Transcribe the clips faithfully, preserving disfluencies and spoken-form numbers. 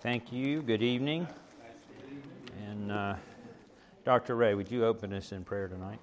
Thank you. Good evening. And uh, Doctor Ray, would you open us in prayer tonight?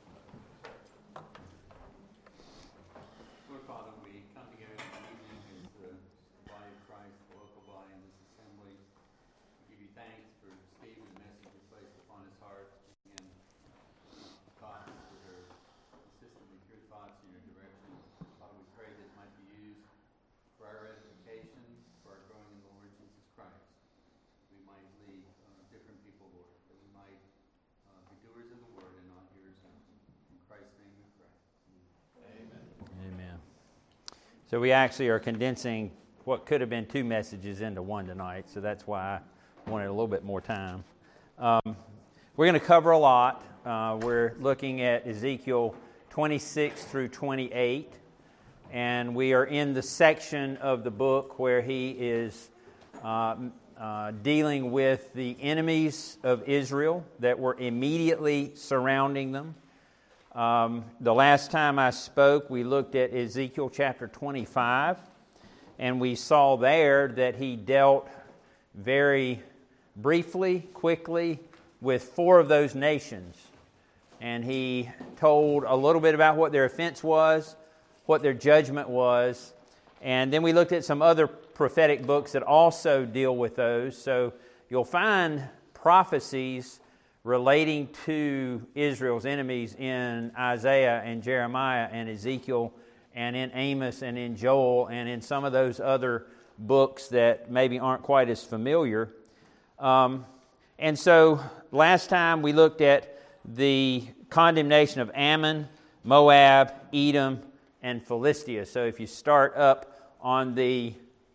Lord Father, we come together this evening as the body of Christ, the local body in this assembly. We give you thanks for Steve and the message you placed upon his heart, and thoughts that are consistent with your thoughts and your direction. Father, we pray that it might be used for our edification, for our growing in the Lord Jesus Christ. We might lead uh, different people, Lord, that we might uh, be doers of the word and not hearers only. In Christ's name we pray. Amen. Amen. So we actually are condensing what could have been two messages into one tonight, so that's why I wanted a little bit more time. Um, we're going to cover a lot. Uh, we're looking at Ezekiel twenty-six through twenty-eight, and we are in the section of the book where he is uh, uh, dealing with the enemies of Israel that were immediately surrounding them. Um, the last time I spoke, we looked at Ezekiel chapter twenty-five, and we saw there that he dealt very briefly, quickly, with four of those nations. And he told a little bit about what their offense was, what their judgment was, and then we looked at some other prophetic books that also deal with those. So you'll find prophecies relating to Israel's enemies in Isaiah and Jeremiah and Ezekiel and in Amos and in Joel and in some of those other books that maybe aren't quite as familiar. Um, and so last time we looked at the condemnation of Ammon, Moab, Edom, and Philistia. So if you start up on the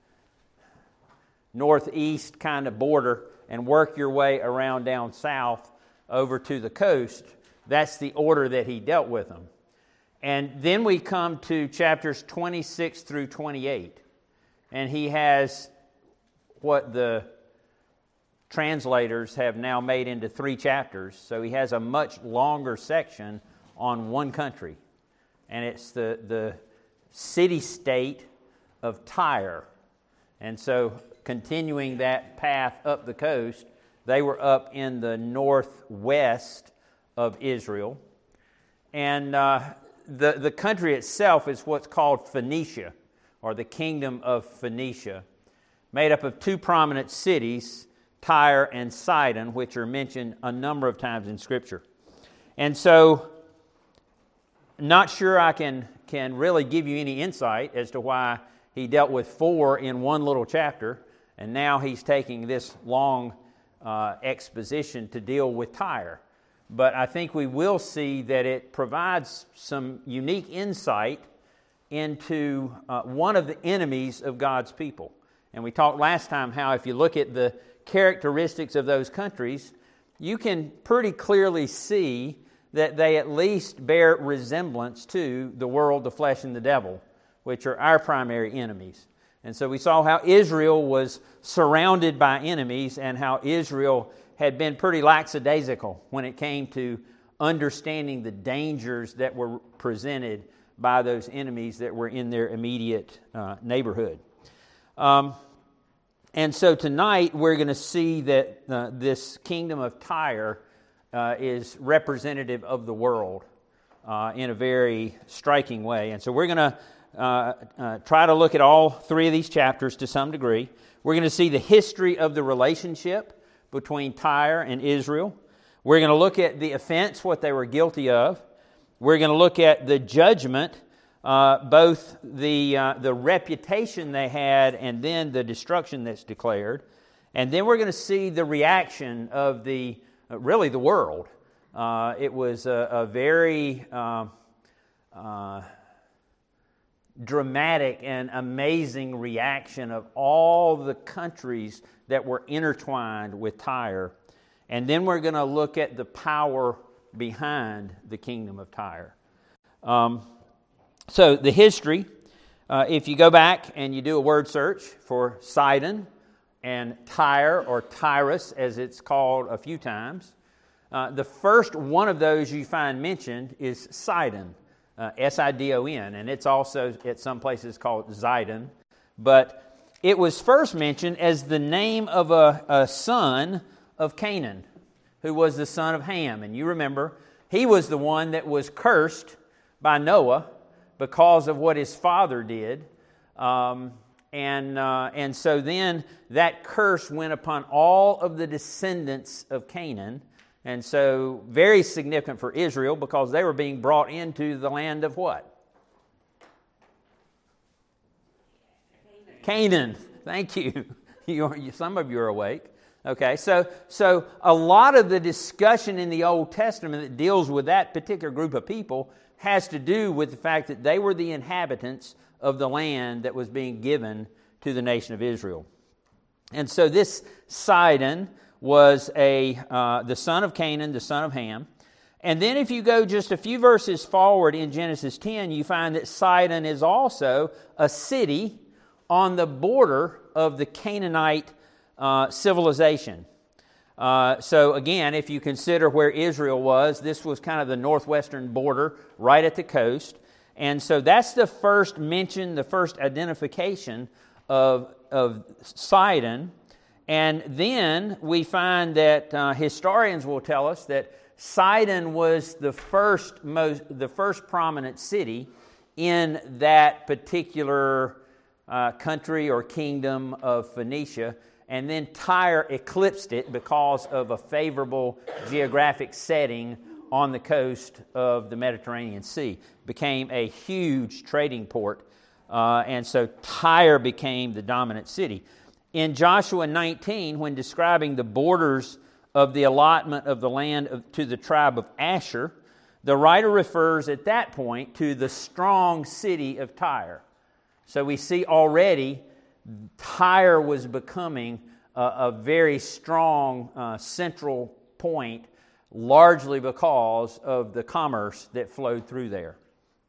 northeast kind of border and work your way around down south over to the coast, that's the order that he dealt with them. And then we come to chapters twenty-six through twenty-eight. And he has what the translators have now made into three chapters. So he has a much longer section on one country. And it's the, the city-state of Tyre. And so continuing that path up the coast, they were up in the northwest of Israel. And uh, the, the country itself is what's called Phoenicia, or the kingdom of Phoenicia, made up of two prominent cities, Tyre and Sidon, which are mentioned a number of times in Scripture. And so, not sure I can, can really give you any insight as to why he dealt with four in one little chapter, and now he's taking this long uh, exposition to deal with Tyre. But I think we will see that it provides some unique insight into uh, one of the enemies of God's people. And we talked last time how if you look at the characteristics of those countries, you can pretty clearly see that they at least bear resemblance to the world, the flesh, and the devil, which are our primary enemies. And so we saw how Israel was surrounded by enemies and how Israel had been pretty lackadaisical when it came to understanding the dangers that were presented by those enemies that were in their immediate uh, neighborhood. Um, and so tonight we're going to see that uh, this kingdom of Tyre uh, is representative of the world uh, in a very striking way. And so we're going to uh, uh, try to look at all three of these chapters to some degree. We're going to see the history of the relationship between Tyre and Israel. We're going to look at the offense, what they were guilty of. We're going to look at the judgment, uh, both the uh, the reputation they had and then the destruction that's declared. And then we're going to see the reaction of the, uh, really the world. Uh, it was a, a very uh, uh, dramatic and amazing reaction of all the countries that were intertwined with Tyre. And then we're going to look at the power behind the kingdom of Tyre. Um, so the history, uh, if you go back and you do a word search for Sidon and Tyre, or Tyrus as it's called a few times, uh, the first one of those you find mentioned is Sidon, uh, S I D O N, and it's also at some places called Zidon. But it was first mentioned as the name of a, a son of Canaan, who was the son of Ham. And you remember, he was the one that was cursed by Noah because of what his father did. Um, and, uh, and so then that curse went upon all of the descendants of Canaan. And so very significant for Israel because they were being brought into the land of what? Canaan. Thank you. you some of you are awake. Okay, so so a lot of the discussion in the Old Testament that deals with that particular group of people has to do with the fact that they were the inhabitants of the land that was being given to the nation of Israel. And so this Sidon was a uh, the son of Canaan, the son of Ham. And then if you go just a few verses forward in Genesis ten, you find that Sidon is also a city on the border of the Canaanite uh, civilization. Uh, so again, if you consider where Israel was, this was kind of the northwestern border, right at the coast. And so that's the first mention, the first identification of, of Sidon. And then we find that uh, historians will tell us that Sidon was the first most, the first prominent city in that particular uh, country or kingdom of Phoenicia, and then Tyre eclipsed it because of a favorable geographic setting on the coast of the Mediterranean Sea. It became a huge trading port, uh, and so Tyre became the dominant city. In Joshua nineteen, when describing the borders of the allotment of the land of, to the tribe of Asher, the writer refers at that point to the strong city of Tyre. So we see already Tyre was becoming a, a very strong uh, central point, largely because of the commerce that flowed through there.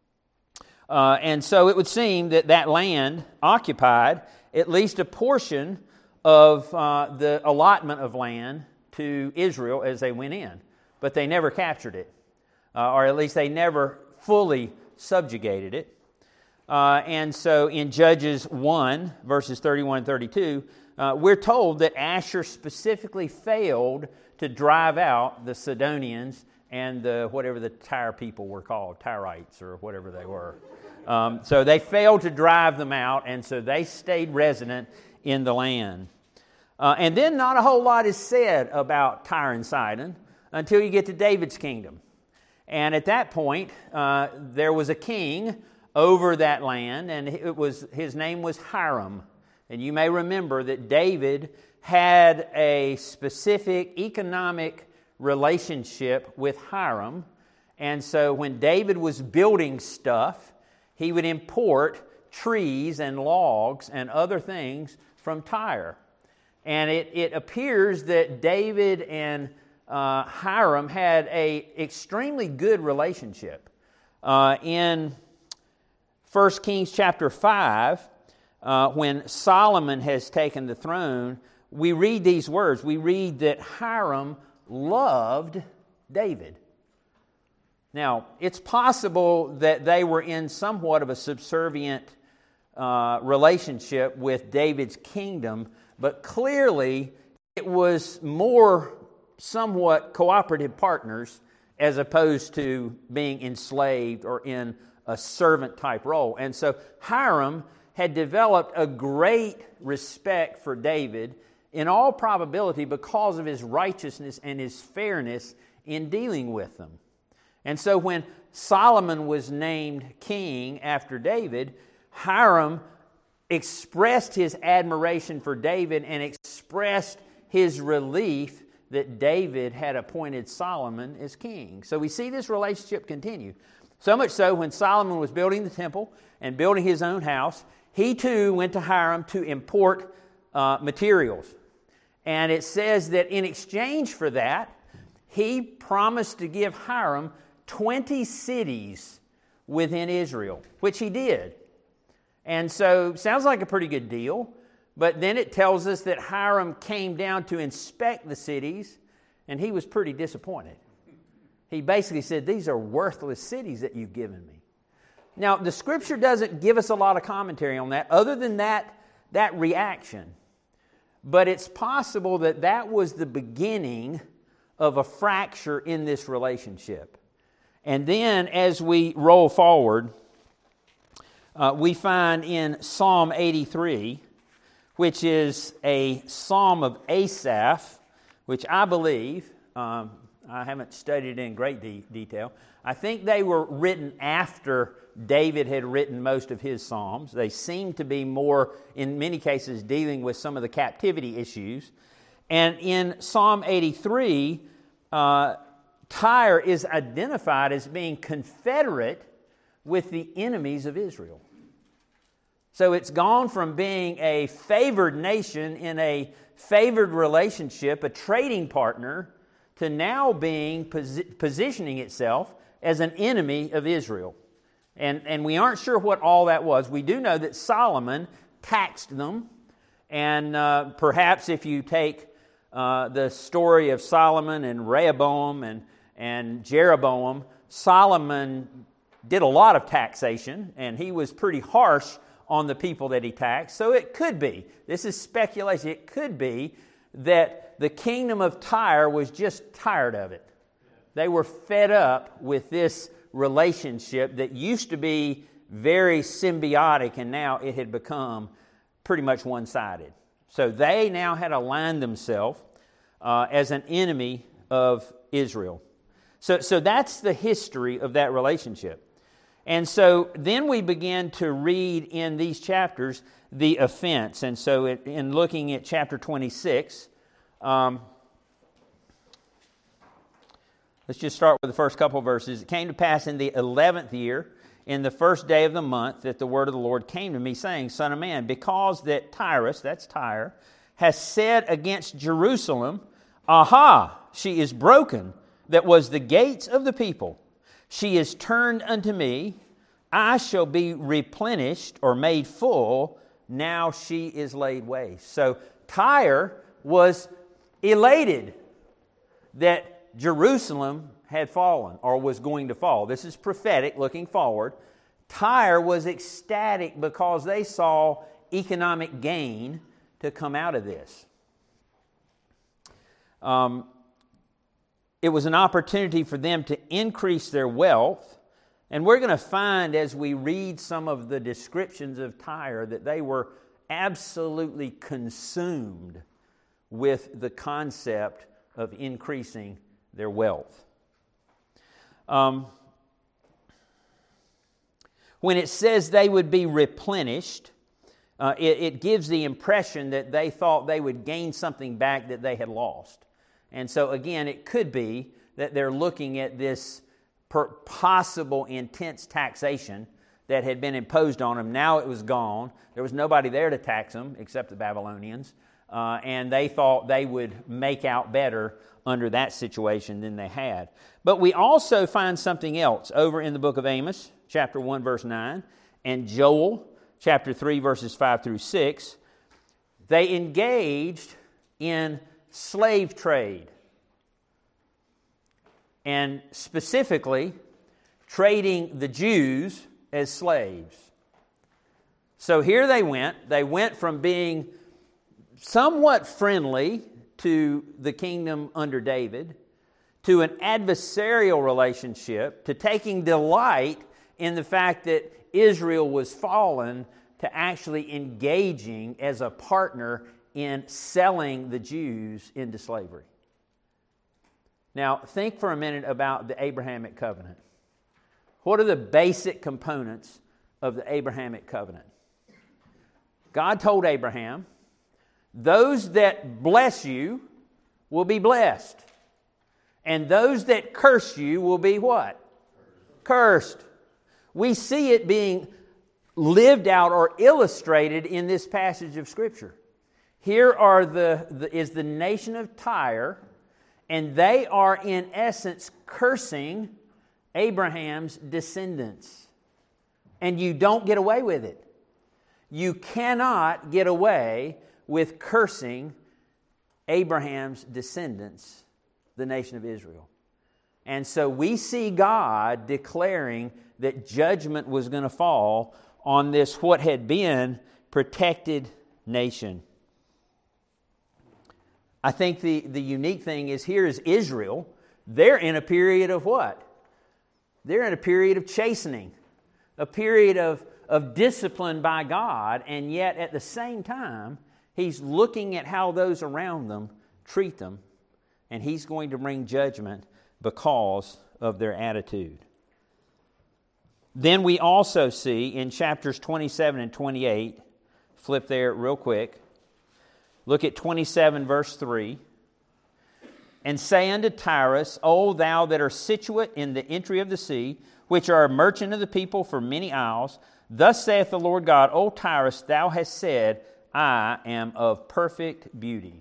Uh, and so it would seem that that land occupied at least a portion of uh, the allotment of land to Israel as they went in. But they never captured it, uh, or at least they never fully subjugated it. Uh, and so in Judges one, verses thirty-one and thirty-two, uh, we're told that Asher specifically failed to drive out the Sidonians and the whatever the Tyre people were called, Tyrites or whatever they were. Um, so they failed to drive them out, and so they stayed resident in the land. Uh, and then not a whole lot is said about Tyre and Sidon until you get to David's kingdom. And at that point, uh, there was a king over that land, and it was his name was Hiram. And you may remember that David had a specific economic relationship with Hiram. And so when David was building stuff, he would import trees and logs and other things from Tyre. And it, it appears that David and uh, Hiram had an extremely good relationship. Uh, in First Kings chapter five, uh, when Solomon has taken the throne, we read these words. We read that Hiram loved David. Now, it's possible that they were in somewhat of a subservient uh, relationship with David's kingdom, but clearly it was more somewhat cooperative partners as opposed to being enslaved or in a servant-type role. And so Hiram had developed a great respect for David, in all probability because of his righteousness and his fairness in dealing with them. And so when Solomon was named king after David, Hiram expressed his admiration for David and expressed his relief that David had appointed Solomon as king. So we see this relationship continue. So much so, when Solomon was building the temple and building his own house, he too went to Hiram to import uh, materials. And it says that in exchange for that, he promised to give Hiram twenty cities within Israel, which he did. And so, sounds like a pretty good deal. But then it tells us that Hiram came down to inspect the cities, and he was pretty disappointed. He basically said, these are worthless cities that you've given me. Now, the Scripture doesn't give us a lot of commentary on that, other than that, that reaction. But it's possible that that was the beginning of a fracture in this relationship. And then as we roll forward, uh, we find in Psalm eighty-three, which is a psalm of Asaph, which I believe, um, I haven't studied it in great de- detail, I think they were written after David had written most of his psalms. They seem to be more, in many cases, dealing with some of the captivity issues. And in Psalm eighty-three, uh, Tyre is identified as being confederate with the enemies of Israel. So it's gone from being a favored nation in a favored relationship, a trading partner, to now being posi- positioning itself as an enemy of Israel. And, and we aren't sure what all that was. We do know that Solomon taxed them. And uh, perhaps if you take uh, the story of Solomon and Rehoboam and, and Jeroboam, Solomon did a lot of taxation, and he was pretty harsh on the people that he taxed. So it could be, this is speculation, it could be that the kingdom of Tyre was just tired of it. They were fed up with this relationship that used to be very symbiotic, and now it had become pretty much one-sided. So they now had aligned themselves uh, as an enemy of Israel. So, so that's the history of that relationship. And so then we begin to read in these chapters the offense. And so it, in looking at chapter twenty-six, um, let's just start with the first couple of verses. It came to pass in the eleventh year, in the first day of the month, that the word of the Lord came to me, saying, Son of man, because that Tyrus, that's Tyre, has said against Jerusalem, Aha, she is broken, that was the gates of the people. She is turned unto me, I shall be replenished or made full, now she is laid waste. So Tyre was elated that Jerusalem had fallen or was going to fall. This is prophetic looking forward. Tyre was ecstatic because they saw economic gain to come out of this. Um, It was an opportunity for them to increase their wealth. And we're going to find as we read some of the descriptions of Tyre that they were absolutely consumed with the concept of increasing their wealth. Um, when it says they would be replenished, uh, it, it gives the impression that they thought they would gain something back that they had lost. And so, again, it could be that they're looking at this per possible intense taxation that had been imposed on them. Now it was gone. There was nobody there to tax them except the Babylonians. Uh, and they thought they would make out better under that situation than they had. But we also find something else over in the book of Amos, chapter one, verse nine, and Joel, chapter three, verses five through six. They engaged in slave trade, and specifically trading the Jews as slaves. So here they went. They went from being somewhat friendly to the kingdom under David to an adversarial relationship, to taking delight in the fact that Israel was fallen, to actually engaging as a partner in selling the Jews into slavery. Now, think for a minute about the Abrahamic covenant. What are the basic components of the Abrahamic covenant? God told Abraham, those that bless you will be blessed. And those that curse you will be what? Cursed. We see it being lived out or illustrated in this passage of Scripture. Here are the, the is the nation of Tyre, and they are in essence cursing Abraham's descendants. And you don't get away with it. You cannot get away with cursing Abraham's descendants, the nation of Israel. And so we see God declaring that judgment was going to fall on this, what had been protected nation. I think the, the unique thing is here is Israel. They're in a period of what? They're in a period of chastening, a period of, of discipline by God, and yet at the same time, He's looking at how those around them treat them, and He's going to bring judgment because of their attitude. Then we also see in chapters twenty-seven and twenty-eight, flip there real quick, look at twenty-seven verse three, and say unto Tyrus, O thou that art situate in the entry of the sea, which are a merchant of the people for many isles, thus saith the Lord God, O Tyrus, thou hast said, I am of perfect beauty.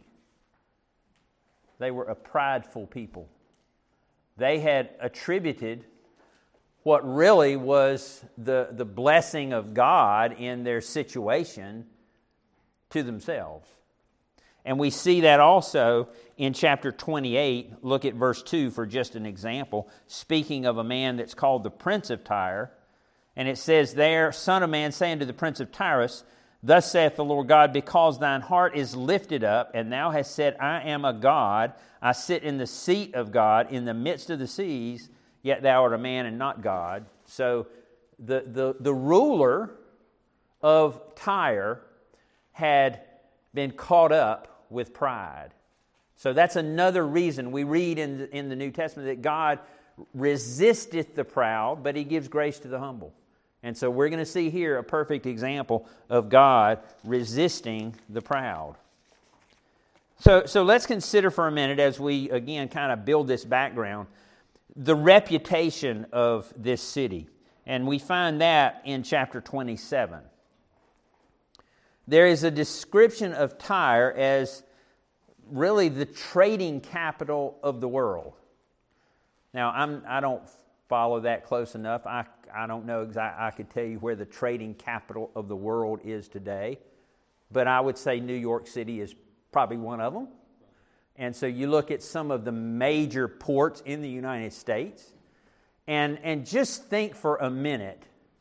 They were a prideful people. They had attributed what really was the, the blessing of God in their situation to themselves. And we see that also in chapter twenty-eight. Look at verse two for just an example. Speaking of a man that's called the Prince of Tyre. And it says there, Son of man, say unto the Prince of Tyrus, Thus saith the Lord God, because thine heart is lifted up, and thou hast said, I am a God, I sit in the seat of God in the midst of the seas, yet thou art a man and not God. So the, the, the ruler of Tyre had been caught up with pride. So that's another reason we read in the, in the New Testament that God resisteth the proud, but He gives grace to the humble. And so we're going to see here a perfect example of God resisting the proud. So, so let's consider for a minute, as we again kind of build this background, the reputation of this city. And we find that in chapter twenty-seven. There is a description of Tyre as really the trading capital of the world. Now, I'm, I don't follow that close enough. I, I don't know exactly. I could tell you where the trading capital of the world is today. But I would say New York City is probably one of them. And so you look at some of the major ports in the United States, and, and just think for a minute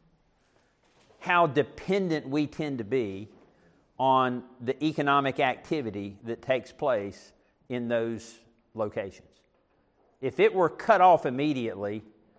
how dependent we tend to be on the economic activity that takes place in those locations. If it were cut off immediately,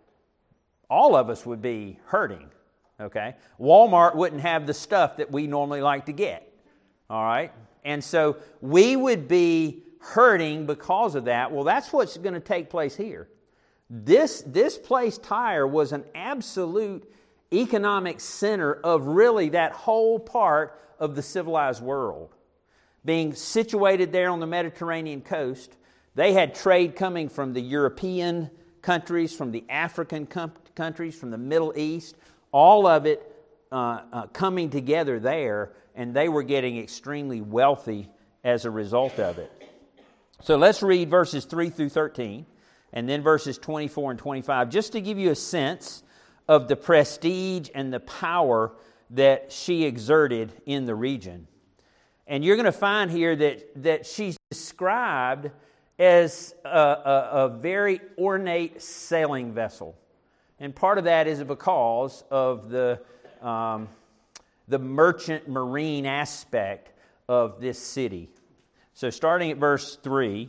all of us would be hurting, okay? Walmart wouldn't have the stuff that we normally like to get, all right? And so we would be hurting because of that. Well, that's what's going to take place here. This, this place, Tyre, was an absolute economic center of really that whole part of the civilized world. Being situated there on the Mediterranean coast, they had trade coming from the European countries, from the African com- countries, from the Middle East, all of it uh, uh, coming together there, and they were getting extremely wealthy as a result of it. So let's read verses three through thirteen, and then verses twenty-four and twenty-five, just to give you a sense of the prestige and the power that she exerted in the region. And you're going to find here that, that she's described as a, a, a very ornate sailing vessel. And part of that is because of the, um, the merchant marine aspect of this city. So starting at verse three,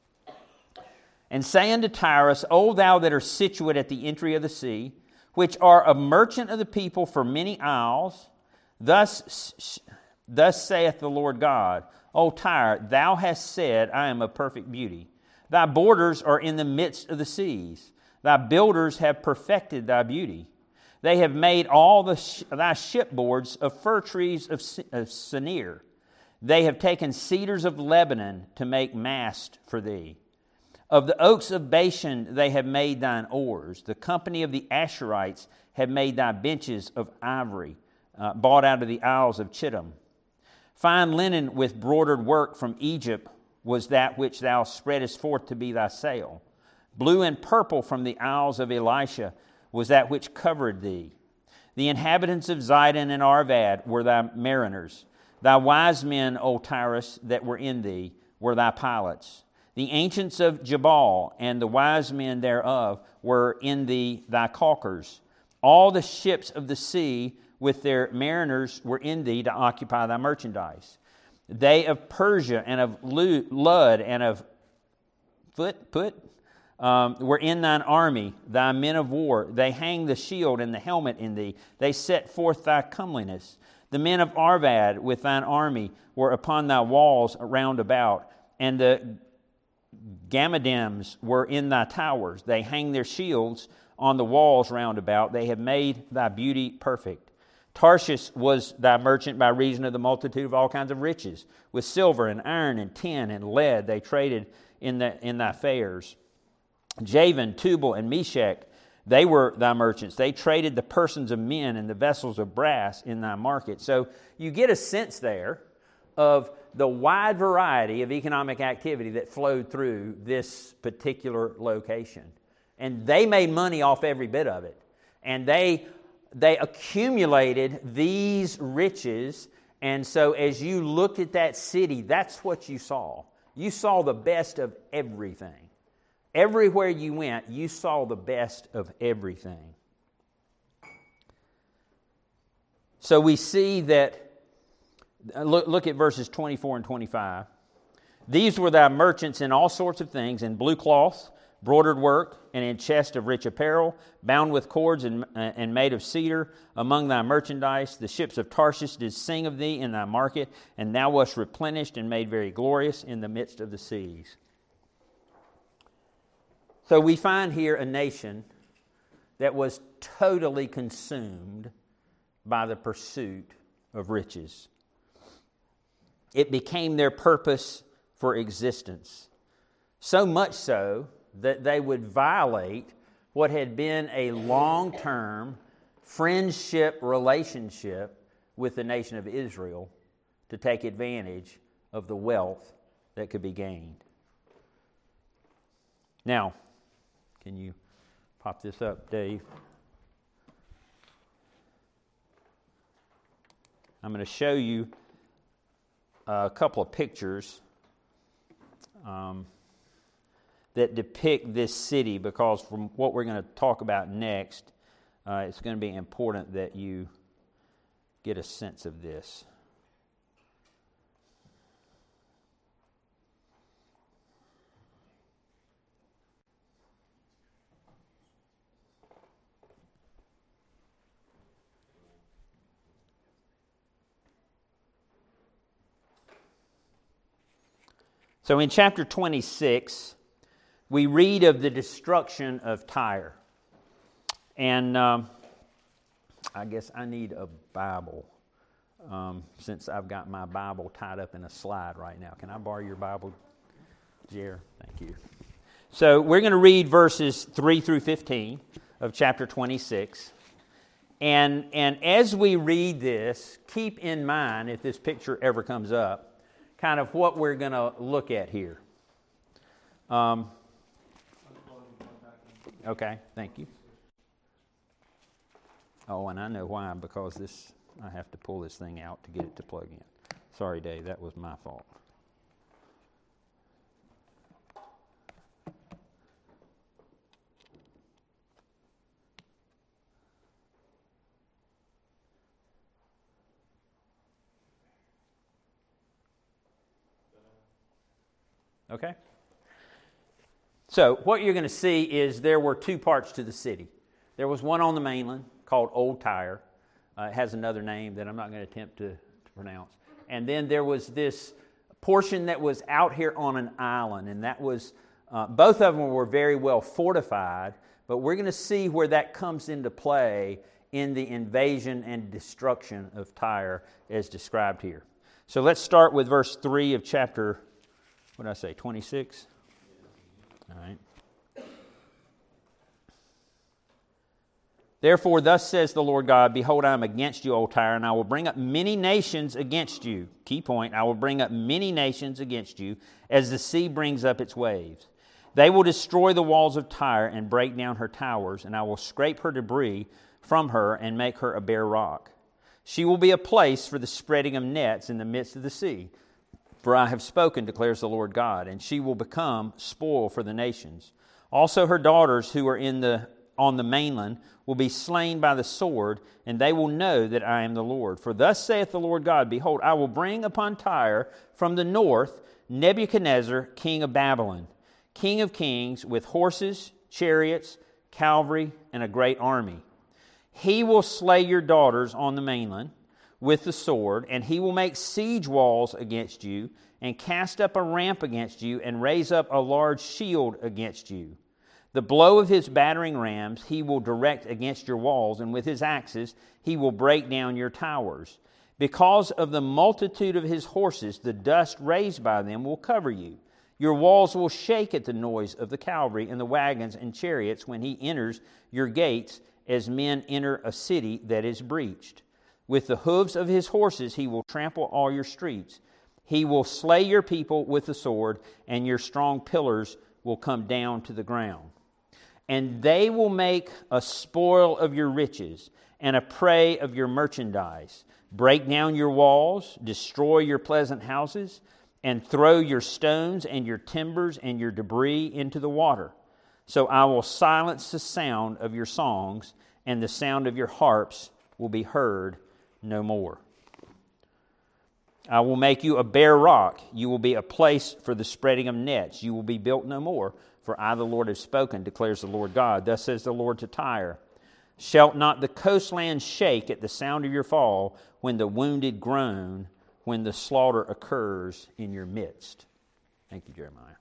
and say unto Tyrus, O thou that art situate at the entry of the sea, which are a merchant of the people for many isles, thus, thus saith the Lord God, O Tyre, thou hast said, I am of perfect beauty. Thy borders are in the midst of the seas. Thy builders have perfected thy beauty. They have made all the sh- thy shipboards of fir trees of, of Senir. They have taken cedars of Lebanon to make mast for thee. Of the oaks of Bashan they have made thine oars. The company of the Asherites have made thy benches of ivory, uh, bought out of the isles of Chittim. Fine linen with broidered work from Egypt was that which thou spreadest forth to be thy sail. Blue and purple from the isles of Elisha was that which covered thee. The inhabitants of Zidon and Arvad were thy mariners. Thy wise men, O Tyrus, that were in thee, were thy pilots. The ancients of Jabal and the wise men thereof were in thee thy caulkers. All the ships of the sea with their mariners were in thee to occupy thy merchandise. They of Persia and of Lud and of Foot, Put um, were in thine army, thy men of war. They hang the shield and the helmet in thee. They set forth thy comeliness. The men of Arvad with thine army were upon thy walls round about, and the Gammadims were in thy towers. They hang their shields on the walls round about. They have made thy beauty perfect. Tarshish was thy merchant by reason of the multitude of all kinds of riches. With silver and iron and tin and lead they traded in, the, in thy fairs. Javan, Tubal, and Meshach, they were thy merchants. They traded the persons of men and the vessels of brass in thy market. So you get a sense there of the wide variety of economic activity that flowed through this particular location. And they made money off every bit of it. And they, they accumulated these riches. And so as you looked at that city, that's what you saw. You saw the best of everything. Everywhere you went, you saw the best of everything. So we see that, look, look at verses twenty-four and twenty-five. These were thy merchants in all sorts of things, in blue cloth, broidered work, and in chest of rich apparel, bound with cords and, and made of cedar among thy merchandise. The ships of Tarshish did sing of thee in thy market, and thou wast replenished and made very glorious in the midst of the seas. So we find here a nation that was totally consumed by the pursuit of riches. It became their purpose for existence. So much so that they would violate what had been a long-term friendship relationship with the nation of Israel to take advantage of the wealth that could be gained. Now, can you pop this up, Dave? I'm going to show you a couple of pictures um, that depict this city, because from what we're going to talk about next, uh, it's going to be important that you get a sense of this. So in chapter twenty-six, we read of the destruction of Tyre. And um, I guess I need a Bible, um, since I've got my Bible tied up in a slide right now. Can I borrow your Bible, Jer? Thank you. So we're going to read verses three through fifteen of chapter twenty-six. And, and as we read this, keep in mind, if this picture ever comes up, kind of what we're going to look at here. Um, okay, thank you. Oh, and I know why, because this I have to pull this thing out to get it to plug in. Sorry, Dave, that was my fault. Okay? So what you're going to see is there were two parts to the city. There was one on the mainland called Old Tyre. Uh, it has another name that I'm not going to attempt to, to pronounce. And then there was this portion that was out here on an island, and that was, uh, both of them were very well fortified, but we're going to see where that comes into play in the invasion and destruction of Tyre as described here. So let's start with verse three of chapter What did I say, twenty-six? All right. Therefore, thus says the Lord God, behold, I am against you, O Tyre, and I will bring up many nations against you. Key point, I will bring up many nations against you, as the sea brings up its waves. They will destroy the walls of Tyre and break down her towers, and I will scrape her debris from her and make her a bare rock. She will be a place for the spreading of nets in the midst of the sea. For I have spoken, declares the Lord God, and she will become spoil for the nations. Also her daughters who are in the on the mainland will be slain by the sword, and they will know that I am the Lord. For thus saith the Lord God, Behold, I will bring upon Tyre from the north Nebuchadnezzar, king of Babylon, king of kings, with horses, chariots, cavalry, and a great army. He will slay your daughters on the mainland with the sword, and he will make siege walls against you, and cast up a ramp against you, and raise up a large shield against you. The blow of his battering rams he will direct against your walls, and with his axes he will break down your towers. Because of the multitude of his horses, the dust raised by them will cover you. Your walls will shake at the noise of the cavalry and the wagons and chariots when he enters your gates, as men enter a city that is breached. With the hooves of his horses he will trample all your streets. He will slay your people with the sword, and your strong pillars will come down to the ground. And they will make a spoil of your riches and a prey of your merchandise, break down your walls, destroy your pleasant houses, and throw your stones and your timbers and your debris into the water. So I will silence the sound of your songs, and the sound of your harps will be heard no more. I will make you a bare rock. You will be a place for the spreading of nets. You will be built no more, for I, the Lord, have spoken, declares the Lord God. Thus says the Lord to Tyre, Shall not the coastland shake at the sound of your fall, when the wounded groan, when the slaughter occurs in your midst? Thank you, Jeremiah.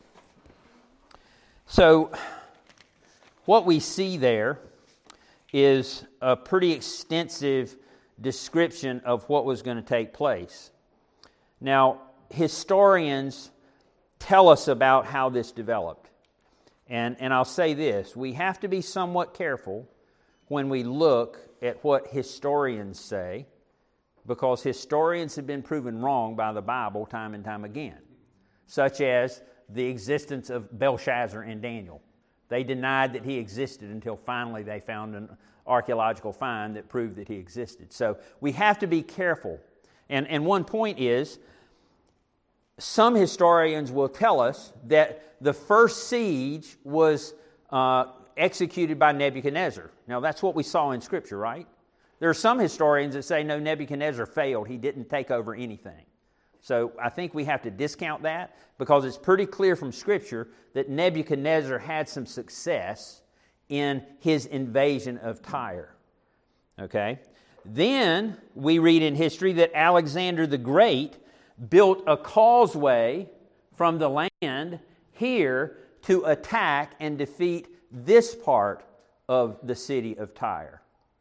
So, what we see there is a pretty extensive description of what was going to take place. Now, historians tell us about how this developed. And, and I'll say this, we have to be somewhat careful when we look at what historians say, because historians have been proven wrong by the Bible time and time again, such as the existence of Belshazzar and Daniel. They denied that he existed until finally they found an archaeological find that proved that he existed. So we have to be careful. And, and one point is, some historians will tell us that the first siege was uh, executed by Nebuchadnezzar. Now, that's what we saw in Scripture, right? There are some historians that say, no, Nebuchadnezzar failed. He didn't take over anything. So I think we have to discount that, because it's pretty clear from Scripture that Nebuchadnezzar had some success in his invasion of Tyre. Okay? Then we read in history that Alexander the Great built a causeway from the land here to attack and defeat this part of the city of Tyre.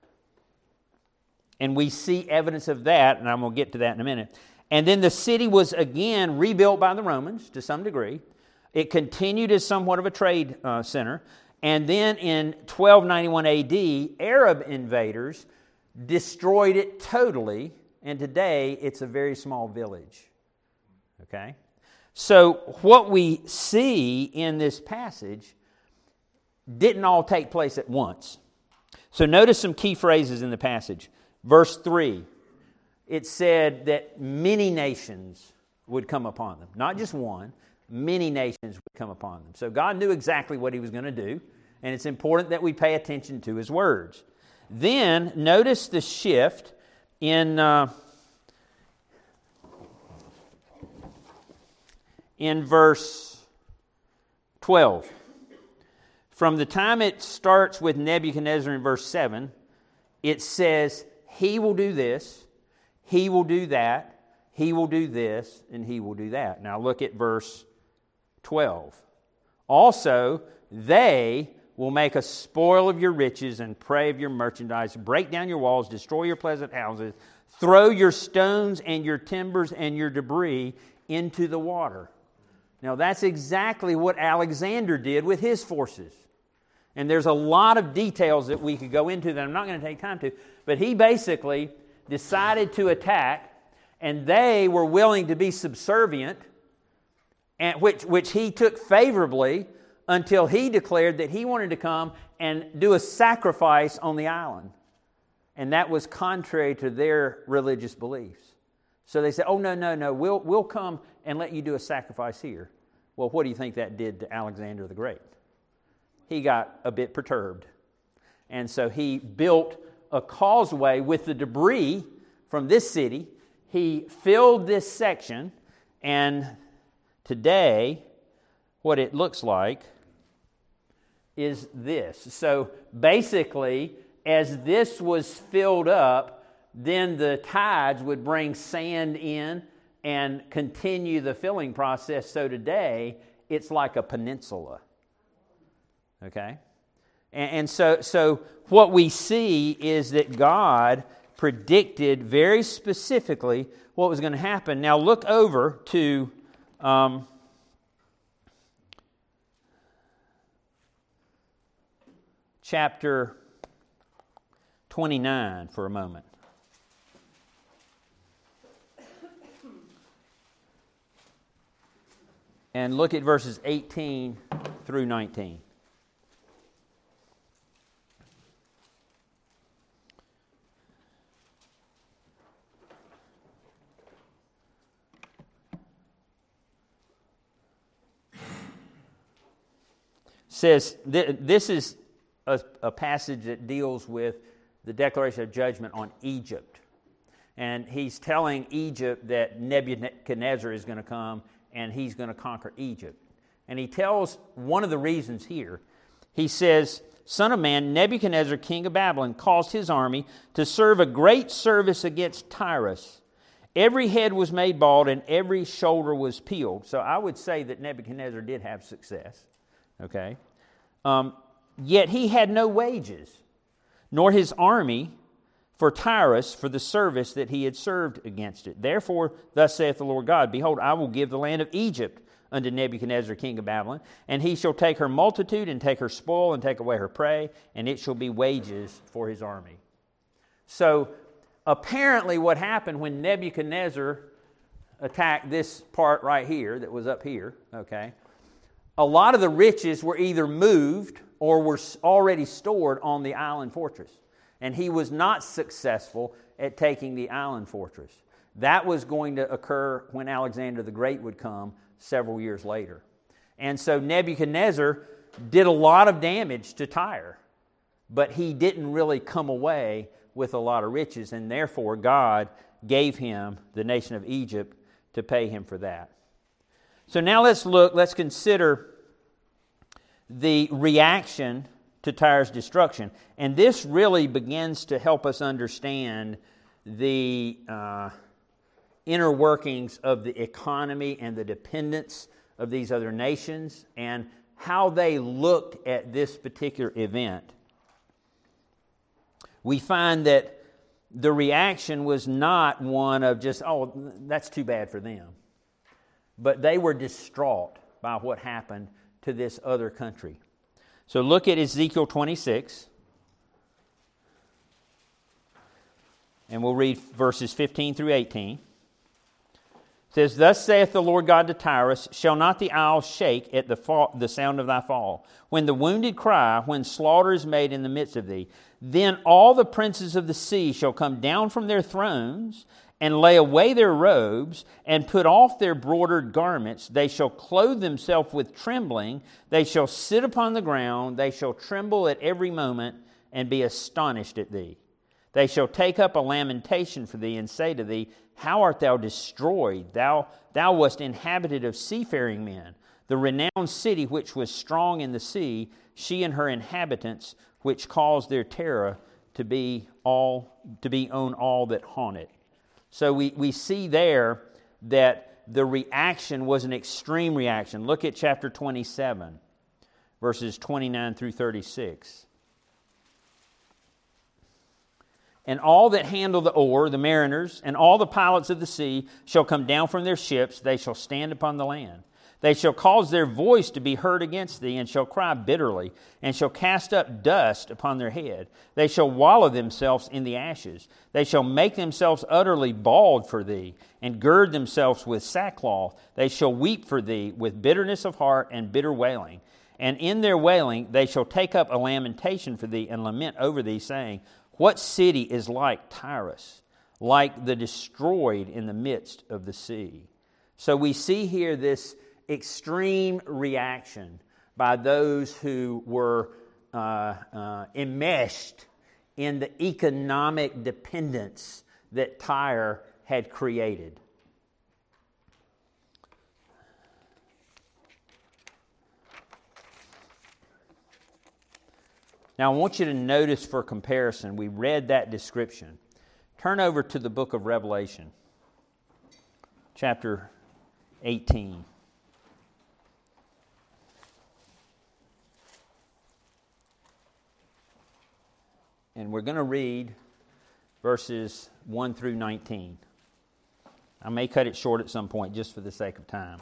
And we see evidence of that, and I'm going to get to that in a minute. And then the city was again rebuilt by the Romans to some degree. It continued as somewhat of a trade uh, center. And then in twelve ninety-one A D, Arab invaders destroyed it totally, and today it's a very small village. Okay? So what we see in this passage didn't all take place at once. So notice some key phrases in the passage. Verse three, it said that many nations would come upon them. Not just one, many nations would come upon them. So God knew exactly what He was going to do, and it's important that we pay attention to His words. Then, notice the shift in, uh, in verse twelve. From the time it starts with Nebuchadnezzar in verse seven, it says, he will do this, he will do that, he will do this, and he will do that. Now look at verse twelve. Also, they will make a spoil of your riches and prey of your merchandise, break down your walls, destroy your pleasant houses, throw your stones and your timbers and your debris into the water. Now that's exactly what Alexander did with his forces. And there's a lot of details that we could go into that I'm not going to take time to. But he basically decided to attack, and they were willing to be subservient, and which, which he took favorably until he declared that he wanted to come and do a sacrifice on the island. And that was contrary to their religious beliefs. So they said, oh, no, no, no, we'll, we'll come and let you do a sacrifice here. Well, what do you think that did to Alexander the Great? He got a bit perturbed. And so he built a causeway with the debris from this city. He filled this section, and today, what it looks like is this. So basically, as this was filled up, then the tides would bring sand in and continue the filling process. So today, it's like a peninsula. Okay? And, and so, so what we see is that God predicted very specifically what was going to happen. Now look over to um, chapter twenty-nine for a moment. And look at verses eighteen through nineteen. Says th- this is a, a passage that deals with the declaration of judgment on Egypt. And he's telling Egypt that Nebuchadnezzar is going to come and he's going to conquer Egypt. And he tells one of the reasons here. He says, "Son of man, Nebuchadnezzar, king of Babylon, caused his army to serve a great service against Tyrus. Every head was made bald and every shoulder was peeled." So I would say that Nebuchadnezzar did have success. Okay? Um, Yet he had no wages, nor his army for Tyrus for the service that he had served against it. Therefore, thus saith the Lord God, Behold, I will give the land of Egypt unto Nebuchadnezzar king of Babylon, and he shall take her multitude, and take her spoil, and take away her prey, and it shall be wages for his army. So, apparently what happened when Nebuchadnezzar attacked this part right here, that was up here, okay, a lot of the riches were either moved or were already stored on the island fortress. And he was not successful at taking the island fortress. That was going to occur when Alexander the Great would come several years later. And so Nebuchadnezzar did a lot of damage to Tyre, but he didn't really come away with a lot of riches, and therefore God gave him the nation of Egypt to pay him for that. So now let's look, let's consider the reaction to Tyre's destruction. And this really begins to help us understand the uh, inner workings of the economy and the dependence of these other nations and how they looked at this particular event. We find that the reaction was not one of just, oh, that's too bad for them. But they were distraught by what happened to this other country. So look at Ezekiel twenty-six. And we'll read verses fifteen through eighteen. It says, Thus saith the Lord God to Tyrus, Shall not the isles shake at the, fall, the sound of thy fall? When the wounded cry, when slaughter is made in the midst of thee, then all the princes of the sea shall come down from their thrones, and lay away their robes, and put off their broidered garments. They shall clothe themselves with trembling. They shall sit upon the ground. They shall tremble at every moment, and be astonished at thee. They shall take up a lamentation for thee, and say to thee, How art thou destroyed? Thou, thou wast inhabited of seafaring men. The renowned city which was strong in the sea, she and her inhabitants, which caused their terror to be all to be on all that haunt it. So we, we see there that the reaction was an extreme reaction. Look at chapter twenty-seven, verses twenty-nine through thirty-six. And all that handle the oar, the mariners, and all the pilots of the sea shall come down from their ships. They shall stand upon the land. They shall cause their voice to be heard against thee, and shall cry bitterly, and shall cast up dust upon their head. They shall wallow themselves in the ashes. They shall make themselves utterly bald for thee, and gird themselves with sackcloth. They shall weep for thee with bitterness of heart and bitter wailing. And in their wailing they shall take up a lamentation for thee, and lament over thee, saying, What city is like Tyrus, like the destroyed in the midst of the sea? So we see here this extreme reaction by those who were uh, uh, enmeshed in the economic dependence that Tyre had created. Now, I want you to notice for comparison, we read that description. Turn over to the book of Revelation, chapter eighteen. And we're going to read verses one through nineteen. I may cut it short at some point just for the sake of time.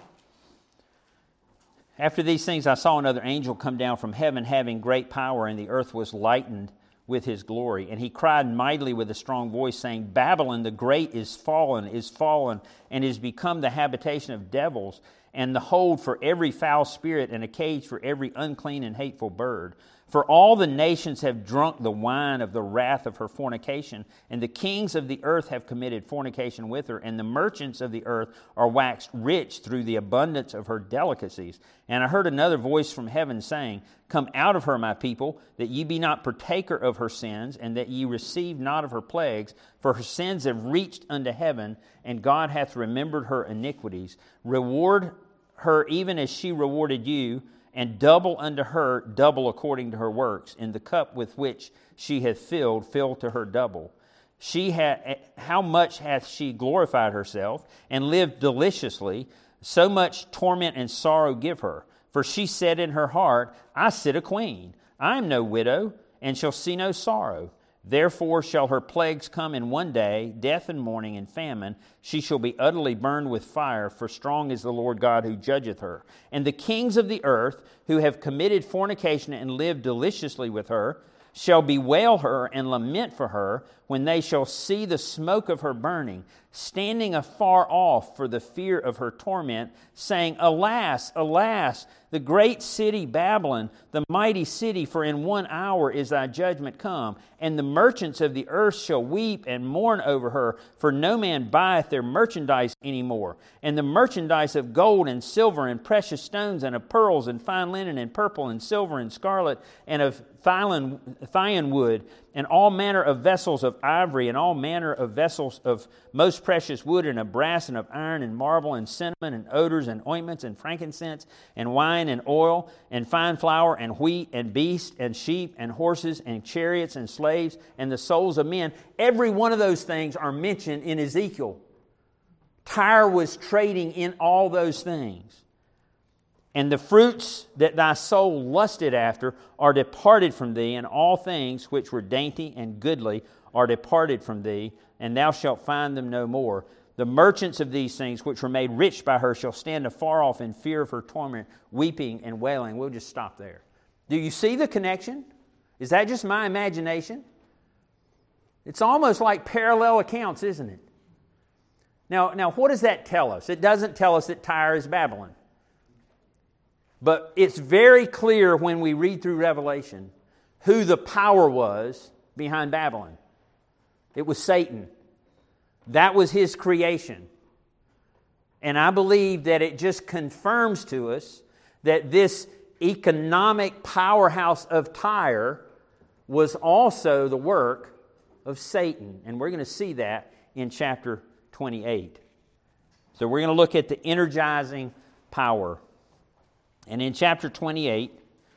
After these things I saw another angel come down from heaven having great power, and the earth was lightened with his glory. And he cried mightily with a strong voice, saying, Babylon the great is fallen, is fallen, and is become the habitation of devils, and the hold for every foul spirit, and a cage for every unclean and hateful bird. For all the nations have drunk the wine of the wrath of her fornication, and the kings of the earth have committed fornication with her, and the merchants of the earth are waxed rich through the abundance of her delicacies. And I heard another voice from heaven saying, Come out of her, my people, that ye be not partaker of her sins, and that ye receive not of her plagues, for her sins have reached unto heaven, and God hath remembered her iniquities. Reward her even as she rewarded you, and double unto her, double according to her works. In the cup with which she hath filled, fill to her double. She ha- how much hath she glorified herself, and lived deliciously, so much torment and sorrow give her. For she said in her heart, I sit a queen, I am no widow, and shall see no sorrow. Therefore shall her plagues come in one day, death and mourning and famine. She shall be utterly burned with fire, for strong is the Lord God who judgeth her. And the kings of the earth, who have committed fornication and lived deliciously with her, shall bewail her and lament for her when they shall see the smoke of her burning, standing afar off for the fear of her torment, saying, Alas, alas, the great city Babylon, the mighty city, for in one hour is thy judgment come. And the merchants of the earth shall weep and mourn over her, for no man buyeth their merchandise any more. And the merchandise of gold and silver and precious stones and of pearls and fine linen and purple and silver and scarlet and of thyan wood and all manner of vessels of ivory and all manner of vessels of most precious wood and of brass and of iron and marble and cinnamon and odors and ointments and frankincense and wine and oil and fine flour and wheat and beasts and sheep and horses and chariots and slaves and the souls of men. Every one of those things are mentioned in Ezekiel. Tyre was trading in all those things. And the fruits that thy soul lusted after are departed from thee, and all things which were dainty and goodly are departed from thee, and thou shalt find them no more. The merchants of these things which were made rich by her shall stand afar off in fear of her torment, weeping and wailing. We'll just stop there. Do you see the connection? Is that just my imagination? It's almost like parallel accounts, isn't it? Now, now what does that tell us? It doesn't tell us that Tyre is Babylon. But it's very clear when we read through Revelation who the power was behind Babylon. It was Satan. That was his creation. And I believe that it just confirms to us that this economic powerhouse of Tyre was also the work of Satan. And we're going to see that in chapter twenty-eight. So we're going to look at the energizing power. And in chapter twenty-eight,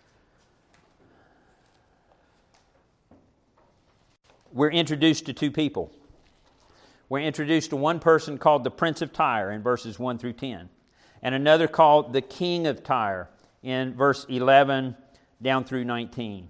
we're introduced to two people. We're introduced to one person called the Prince of Tyre in verses one through ten, and another called the King of Tyre in verse eleven down through nineteen.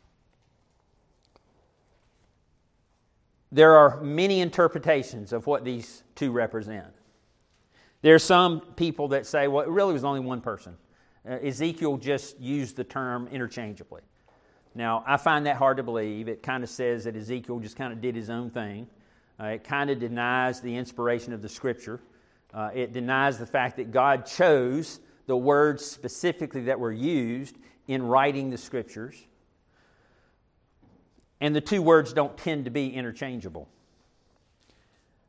There are many interpretations of what these two represent. There are some people that say, well, it really was only one person. Uh, Ezekiel just used the term interchangeably. Now, I find that hard to believe. It kind of says that Ezekiel just kind of did his own thing. Uh, it kind of denies the inspiration of the Scripture. Uh, it denies the fact that God chose the words specifically that were used in writing the Scriptures. And the two words don't tend to be interchangeable.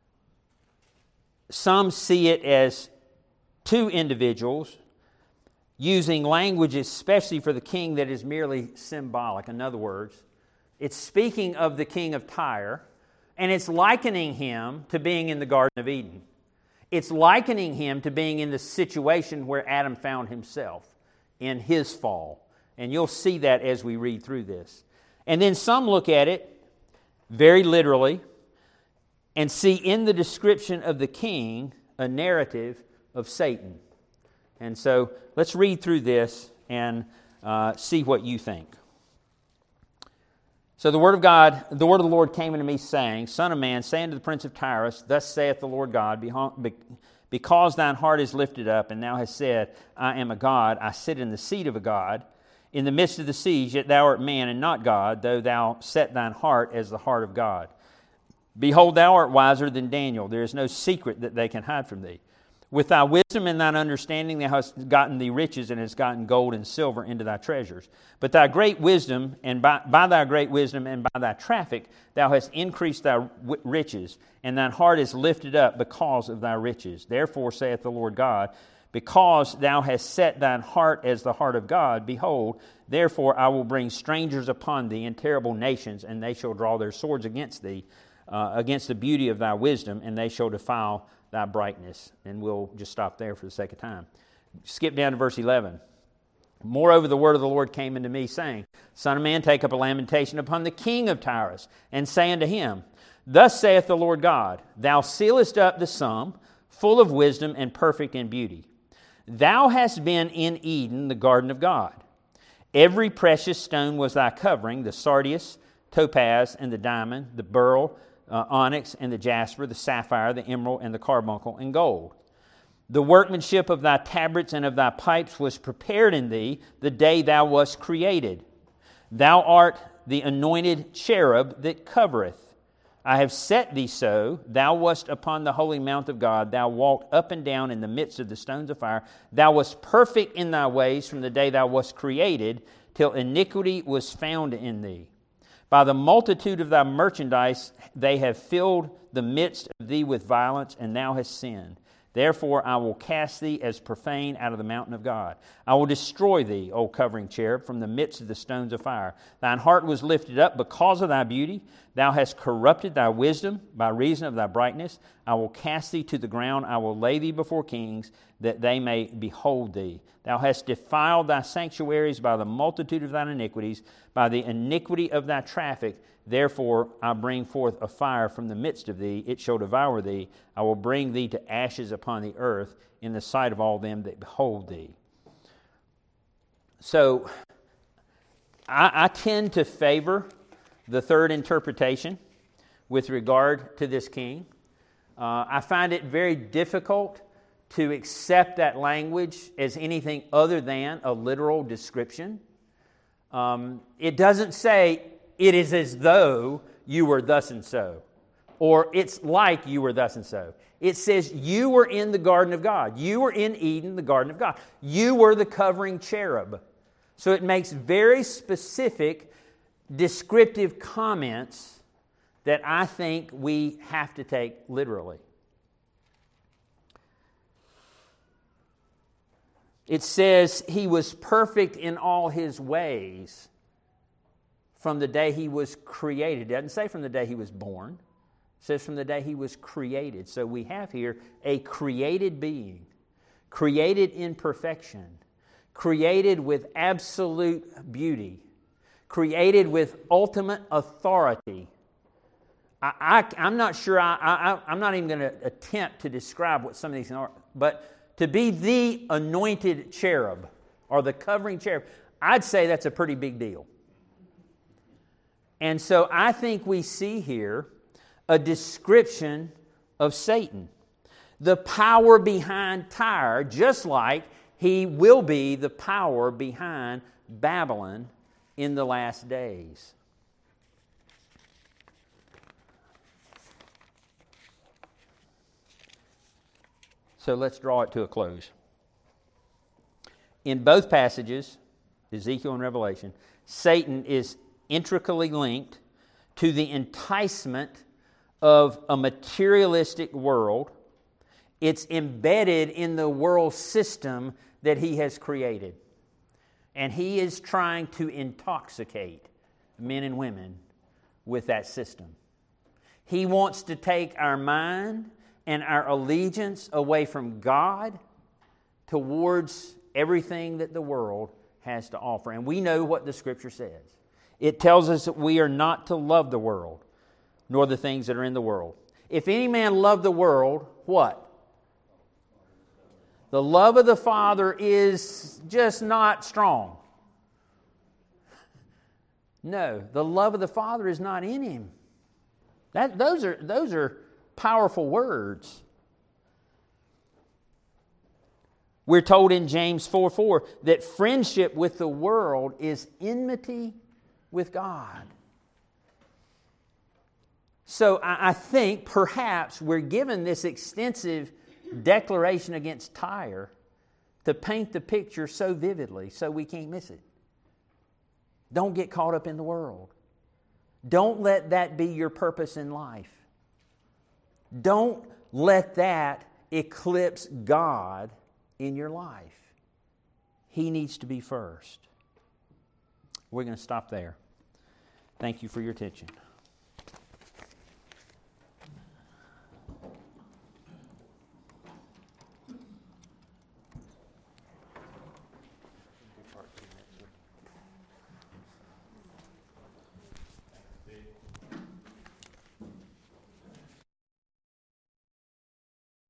Some see it as two individuals using language especially for the king that is merely symbolic. In other words, it's speaking of the king of Tyre, and it's likening him to being in the Garden of Eden. It's likening him to being in the situation where Adam found himself in his fall. And you'll see that as we read through this. And then some look at it very literally and see in the description of the king a narrative of Satan. And so let's read through this and uh, see what you think. So the word of God, the word of the Lord came unto me, saying, Son of man, say unto the prince of Tyrus, Thus saith the Lord God, because thine heart is lifted up, and thou hast said, I am a God, I sit in the seat of a God, in the midst of the seas, yet thou art man and not God, though thou set thine heart as the heart of God. Behold, thou art wiser than Daniel. There is no secret that they can hide from thee. With thy wisdom and thine understanding thou hast gotten thee riches, and hast gotten gold and silver into thy treasures. But thy great wisdom, and by, by thy great wisdom and by thy traffic, thou hast increased thy w- riches, and thine heart is lifted up because of thy riches. Therefore saith the Lord God, because thou hast set thine heart as the heart of God, behold, therefore I will bring strangers upon thee and terrible nations, and they shall draw their swords against thee, uh, against the beauty of thy wisdom, and they shall defile thy brightness. And we'll just stop there for the sake of time. Skip down to verse eleven. Moreover, the word of the Lord came unto me, saying, Son of man, take up a lamentation upon the king of Tyrus, and say unto him, Thus saith the Lord God, Thou sealest up the sum, full of wisdom and perfect in beauty. Thou hast been in Eden, the garden of God. Every precious stone was thy covering, the sardius, topaz, and the diamond, the beryl, Uh, onyx and the jasper, the sapphire, the emerald, and the carbuncle, and gold. The workmanship of thy tabrets and of thy pipes was prepared in thee the day thou wast created. Thou art the anointed cherub that covereth. I have set thee so. Thou wast upon the holy mount of God. Thou walked up and down in the midst of the stones of fire. Thou wast perfect in thy ways from the day thou wast created, till iniquity was found in thee. By the multitude of thy merchandise they have filled the midst of thee with violence, and thou hast sinned. Therefore I will cast thee as profane out of the mountain of God. I will destroy thee, O covering cherub, from the midst of the stones of fire. Thine heart was lifted up because of thy beauty. Thou hast corrupted thy wisdom by reason of thy brightness. I will cast thee to the ground. I will lay thee before kings, that they may behold thee. Thou hast defiled thy sanctuaries by the multitude of thine iniquities, by the iniquity of thy traffic. Therefore I bring forth a fire from the midst of thee. It shall devour thee. I will bring thee to ashes upon the earth in the sight of all them that behold thee. So I, I tend to favor the third interpretation with regard to this king. Uh, I find it very difficult to accept that language as anything other than a literal description. Um, it doesn't say, it is as though you were thus and so, or it's like you were thus and so. It says you were in the garden of God. You were in Eden, the garden of God. You were the covering cherub. So it makes very specific, descriptive comments that I think we have to take literally. It says he was perfect in all his ways from the day he was created. It doesn't say from the day he was born. It says from the day he was created. So we have here a created being, created in perfection, created with absolute beauty, created with ultimate authority. I, I, I'm not sure, I, I, I'm not even going to attempt to describe what some of these are, but to be the anointed cherub or the covering cherub, I'd say that's a pretty big deal. And so I think we see here a description of Satan, the power behind Tyre, just like he will be the power behind Babylon in the last days. So let's draw it to a close. In both passages, Ezekiel and Revelation, Satan is intricately linked to the enticement of a materialistic world. It's embedded in the world system that He has created. And He is trying to intoxicate men and women with that system. He wants to take our mind and our allegiance away from God towards everything that the world has to offer. And we know what the Scripture says. It tells us that we are not to love the world, nor the things that are in the world. If any man love the world, what? The love of the Father is just not strong. No, the love of the Father is not in him. That, those are, those are powerful words. We're told in James four four that friendship with the world is enmity with God. So I, I think perhaps we're given this extensive declaration against Tyre to paint the picture so vividly so we can't miss it. Don't get caught up in the world. Don't let that be your purpose in life. Don't let that eclipse God in your life. He needs to be first. We're going to stop there. Thank you for your attention.